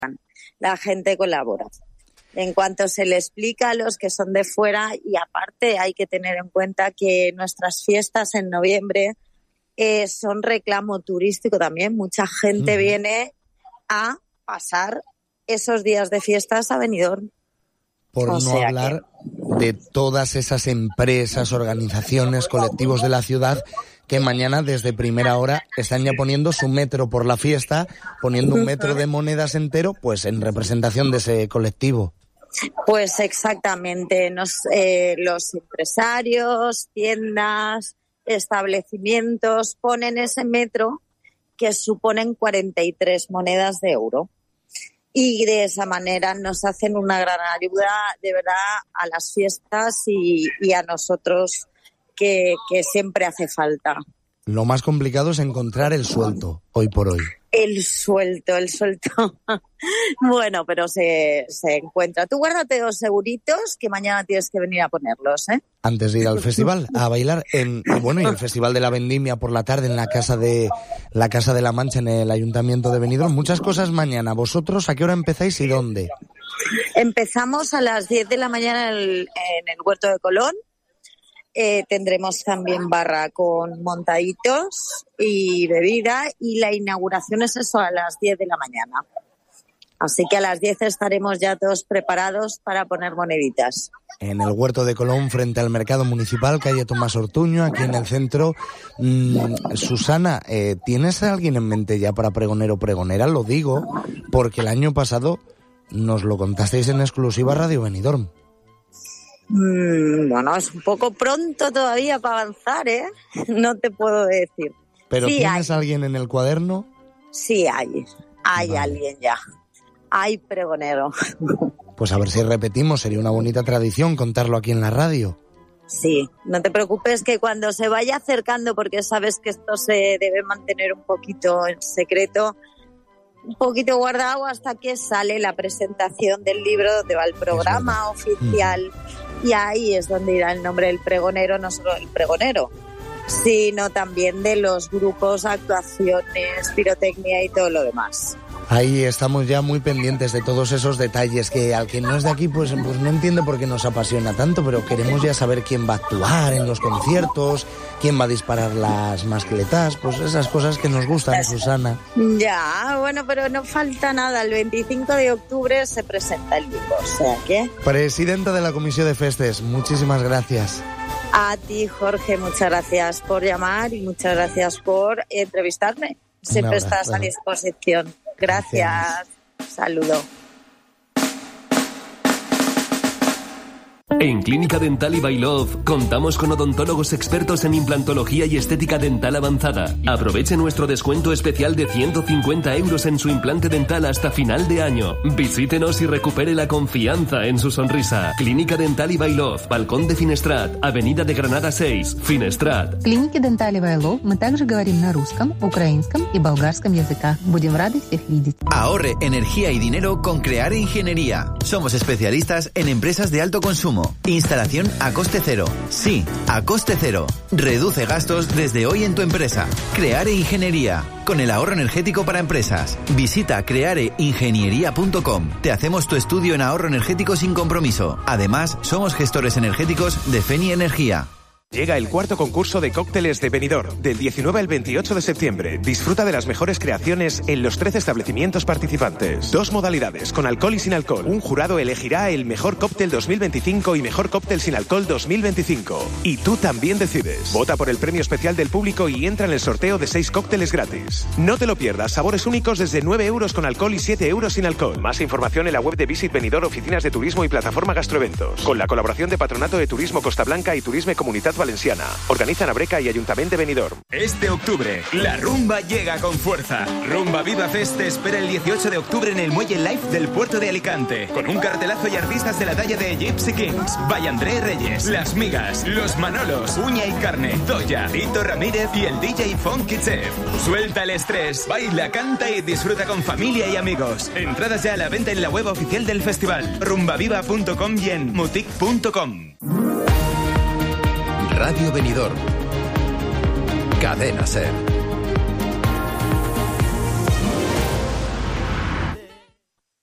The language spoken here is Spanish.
La gente colabora. En cuanto se le explica a los que son de fuera, y aparte hay que tener en cuenta que nuestras fiestas en noviembre son reclamo turístico también. Mucha gente viene a pasar esos días de fiestas a Benidorm. Por no hablar de todas esas empresas, organizaciones, colectivos de la ciudad que mañana desde primera hora están ya poniendo su metro por la fiesta, poniendo un metro de monedas entero, pues en representación de ese colectivo. Pues exactamente, los empresarios, tiendas, establecimientos ponen ese metro que suponen 43 monedas de euro. Y de esa manera nos hacen una gran ayuda, de verdad, a las fiestas y a nosotros que siempre hace falta. Lo más complicado es encontrar el suelto, hoy por hoy. El suelto. Bueno, pero se encuentra. Tú guárdate 2 euritos que mañana tienes que venir a ponerlos, ¿eh? Antes de ir al festival, a bailar. Y el Festival de la Vendimia por la tarde en la Casa de la Mancha, en el Ayuntamiento de Benidorm. Muchas cosas mañana. ¿Vosotros a qué hora empezáis y dónde? Empezamos a las 10 de la mañana en el Huerto de Colón. Tendremos también barra con montaditos y bebida, y la inauguración es eso a las 10 de la mañana. Así que a las 10 estaremos ya todos preparados para poner moneditas. En el Huerto de Colón, frente al Mercado Municipal, calle Tomás Ortuño, aquí en el centro. Susana, ¿tienes a alguien en mente ya para pregonero o pregonera? Lo digo porque el año pasado nos lo contasteis en exclusiva Radio Benidorm. Bueno, es un poco pronto todavía para avanzar, ¿eh? No te puedo decir. ¿Pero sí, tienes alguien en el cuaderno? Sí, hay vale. Alguien ya. Hay pregonero. Pues a ver si repetimos, sería una bonita tradición contarlo aquí en la radio. Sí, no te preocupes que cuando se vaya acercando, porque sabes que esto se debe mantener un poquito en secreto, un poquito guardado hasta que sale la presentación del libro, donde va el programa oficial, y ahí es donde irá el nombre del pregonero, no solo el pregonero, sino también de los grupos, actuaciones, pirotecnia y todo lo demás. Ahí estamos ya muy pendientes de todos esos detalles que al que no es de aquí pues no entiende por qué nos apasiona tanto, pero queremos ya saber quién va a actuar en los conciertos, quién va a disparar las mascletas, pues esas cosas que nos gustan, Susana. Ya, bueno, pero no falta nada, el 25 de octubre se presenta el libro, o sea que... Presidenta de la Comisión de Festes, muchísimas gracias. A ti, Jorge, muchas gracias por llamar y muchas gracias por entrevistarme. Siempre estás a disposición. Gracias. Saludo. En Clínica Dental y by Love contamos con odontólogos expertos en implantología y estética dental avanzada. Aproveche nuestro descuento especial de 150 € en su implante dental hasta final de año. Visítenos y recupere la confianza en su sonrisa. Clínica Dental y by Love, Balcón de Finestrat, Avenida de Granada 6, Finestrat. В клинике Dental y by Love мы также говорим на русском, украинском и болгарском языках. Будем рады всех видеть. Ahorre energía y dinero con Creare Ingeniería. Somos especialistas en empresas de alto consumo. Instalación a coste cero. Sí, a coste cero. Reduce gastos desde hoy en tu empresa. Creare Ingeniería. Con el ahorro energético para empresas. Visita creareingeniería.com. Te hacemos tu estudio en ahorro energético sin compromiso. Además, somos gestores energéticos de Feni Energía. Llega el cuarto concurso de cócteles de Benidorm, del 19 al 28 de septiembre. Disfruta de las mejores creaciones en los 13 establecimientos participantes. 2 modalidades, con alcohol y sin alcohol. Un jurado elegirá el mejor cóctel 2025 y mejor cóctel sin alcohol 2025. Y tú también decides. Vota por el premio especial del público y entra en el sorteo de 6 cócteles gratis. No te lo pierdas, sabores únicos desde 9 € con alcohol y 7 € sin alcohol. Más información en la web de Visit Benidorm, oficinas de turismo y plataforma Gastroeventos. Con la colaboración de Patronato de Turismo Costa Blanca y Turisme Comunitat Valenciana. Organizan Abreca y Ayuntamiento de Benidorm. Este octubre, la rumba llega con fuerza. Rumba Viva Fest te espera el 18 de octubre en el Muelle Life del puerto de Alicante. Con un cartelazo y artistas de la talla de Gypsy Kings, Valle André Reyes, Las Migas, Los Manolos, Uña y Carne, Zoya, Tito Ramírez y el DJ Funky Chef. Suelta el estrés, baila, canta y disfruta con familia y amigos. Entradas ya a la venta en la web oficial del festival, rumbaviva.com y en mutic.com. Radio Benidorm. Cadena SER.